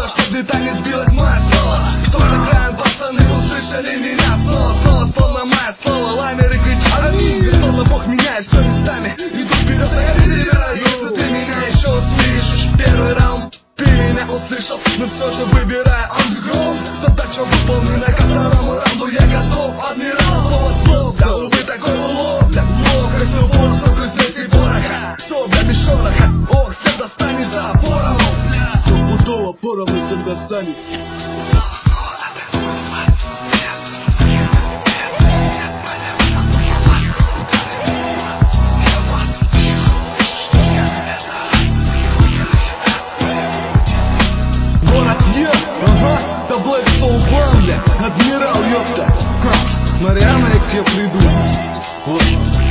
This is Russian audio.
было, чтоб не танец сделать мое слово. Что за краем пацаны услышали меня снова, словно мое слово. Ламеры кричат аминь, словно Бог меняет все местами. Иду вперед, а я перебираю. Если ты меня еще услышишь, первый раунд ты меня услышал, но все же выбираю ангел. Задача выполнена, ко второму раунду я готов. Адмирал, слово слов, да увы, такой улов. Для плохо, если упор, сколько здесь и пороха. Все, бля, без шороха, ох, всем достанется пором. Стопудово пором и всем достанется. Адмирал, ёпта. Мариана, я к тебе приду. Вот.